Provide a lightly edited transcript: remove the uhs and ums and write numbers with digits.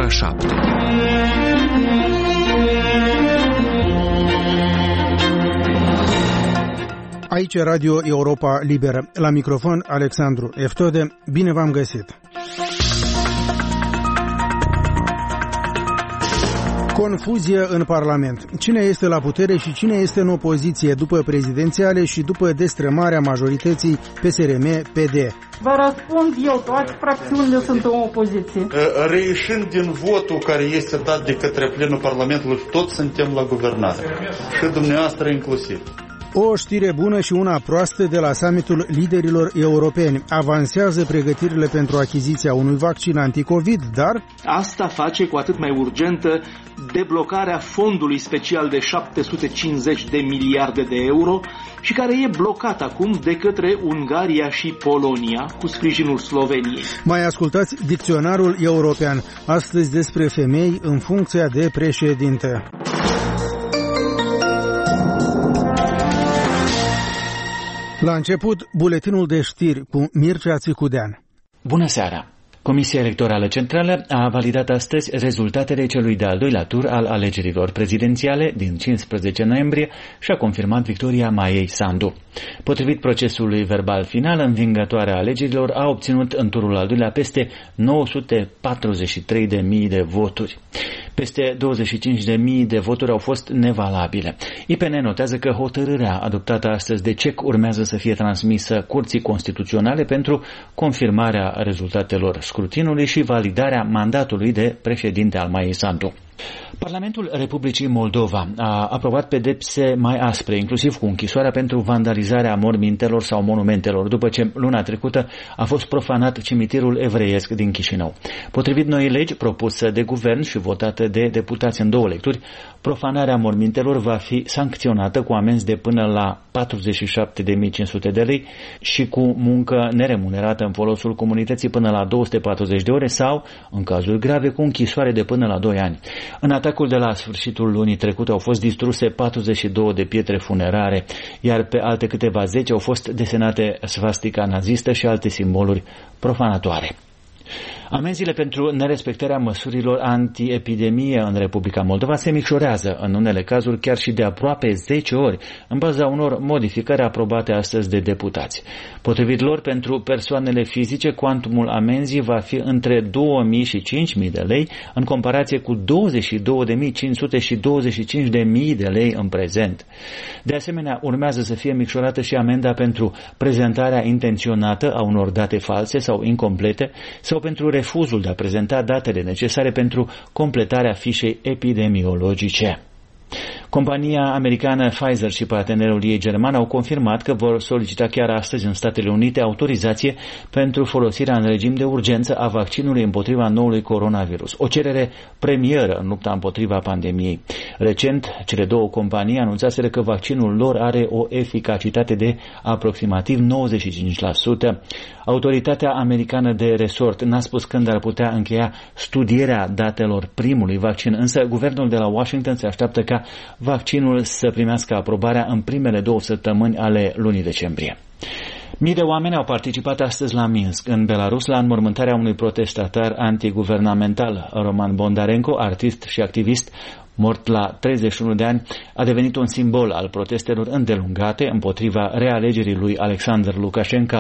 7. Aici Radio Europa Liberă. La microfon Alexandru Eftode. Bine v-am găsit. Confuzie în Parlament. Cine este la putere și cine este în opoziție după prezidențiale și după destrămarea majorității PSRM-PD? Vă răspund eu, toate fracțiunile sunt în opoziție. Reieșind din votul care este dat de către plenul Parlamentului, toți suntem la guvernare. Și dumneavoastră inclusiv. O știre bună și una proastă de la summitul liderilor europeni. Avansează pregătirile pentru achiziția unui vaccin anticovid, dar asta face cu atât mai urgentă deblocarea fondului special de 750 de miliarde de euro și care e blocat acum de către Ungaria și Polonia cu sprijinul Sloveniei. Mai ascultați dicționarul european. Astăzi despre femei în funcția de președinte. La început, buletinul de știri cu Mircea Țicudean. Bună seara! Comisia Electorală Centrală a validat astăzi rezultatele celui de-al doilea tur al alegerilor prezidențiale din 15 noiembrie și a confirmat victoria Maiei Sandu. Potrivit procesului verbal final, învingătoarea alegerilor a obținut în turul al doilea peste 943.000 de voturi. Peste 25.000 de voturi au fost nevalabile. IPN notează că hotărârea adoptată astăzi de CEC urmează să fie transmisă Curții Constituționale pentru confirmarea rezultatelor scrutinului și validarea mandatului de președinte al Maiei Sandu. Parlamentul Republicii Moldova a aprobat pedepse mai aspre, inclusiv cu închisoarea pentru vandalizarea mormintelor sau monumentelor, după ce luna trecută a fost profanat cimitirul evreiesc din Chișinău. Potrivit noii legi propusă de guvern și votată de deputați în două lecturi, profanarea mormintelor va fi sancționată cu amenzi de până la 47.500 de lei și cu muncă neremunerată în folosul comunității până la 240 de ore sau, în cazuri grave, cu închisoare de până la 2 ani. În atacul de la sfârșitul lunii trecute au fost distruse 42 de pietre funerare, iar pe alte câteva zeci au fost desenate svastica nazistă și alte simboluri profanatoare. Amenziile pentru nerespectarea măsurilor antiepidemie în Republica Moldova se micșorează, în unele cazuri chiar și de aproape 10 ori, în baza unor modificări aprobate astăzi de deputați. Potrivit lor, pentru persoanele fizice, cuantumul amenzii va fi între 2.000 și 5.000 de lei, în comparație cu 22.500 și 25.000 de lei în prezent. De asemenea, urmează să fie micșorată și amenda pentru prezentarea intenționată a unor date false sau incomplete sau pentru refuzul de a prezenta datele necesare pentru completarea fișei epidemiologice. Compania americană Pfizer și partenerul ei german au confirmat că vor solicita chiar astăzi în Statele Unite autorizație pentru folosirea în regim de urgență a vaccinului împotriva noului coronavirus, o cerere premieră în lupta împotriva pandemiei. Recent, cele două companii anunțaseră că vaccinul lor are o eficacitate de aproximativ 95%. Autoritatea americană de resort n-a spus când ar putea încheia studierea datelor primului vaccin, însă guvernul de la Washington se așteaptă ca vaccinul să primească aprobarea în primele 2 săptămâni ale lunii decembrie. Mii de oameni au participat astăzi la Minsk, în Belarus, la înmormântarea unui protestatar antiguvernamental. Roman Bondarenko, artist și activist, mort la 31 de ani, a devenit un simbol al protestelor îndelungate împotriva realegerii lui Alexander Lukashenko